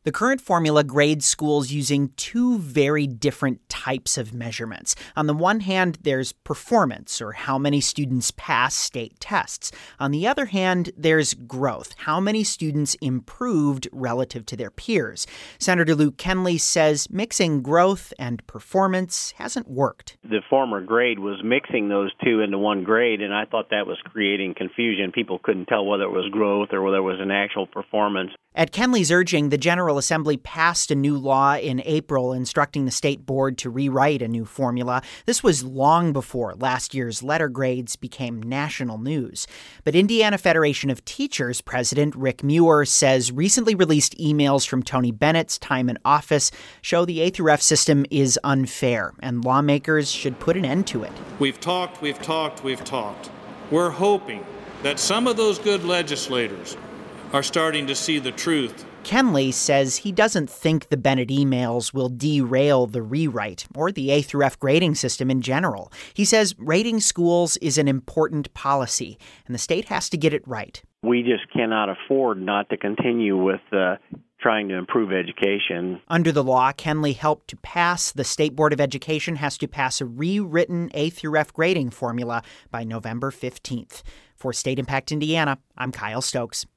The current formula grades schools using two very different types of measurements. On the one hand, there's performance, or how many students pass state tests. On the other hand, there's growth, how many students improved relative to their peers. Senator Luke Kenley says mixing growth and performance hasn't worked. The former grade was mixing those two into one grade, and I thought that was creating confusion. People couldn't tell whether it was growth or whether it was an actual performance. At Kenley's urging, the General Assembly passed a new law in April instructing the state board to rewrite a new formula. This was long before last year's letter grades became national news. But Indiana Federation of Teachers President Rick Muir says recently released emails from Tony Bennett's time in office show the A through F system is unfair, and lawmakers should put an end to it. We've talked. We're hoping that some of those good legislators are starting to see the truth. Kenley says he doesn't think the Bennett emails will derail the rewrite or the A through F grading system in general. He says rating schools is an important policy, and the state has to get it right. We just cannot afford not to continue with trying to improve education. Under the law Kenley helped to pass, the State Board of Education has to pass a rewritten A through F grading formula by November 15th. For State Impact Indiana, I'm Kyle Stokes.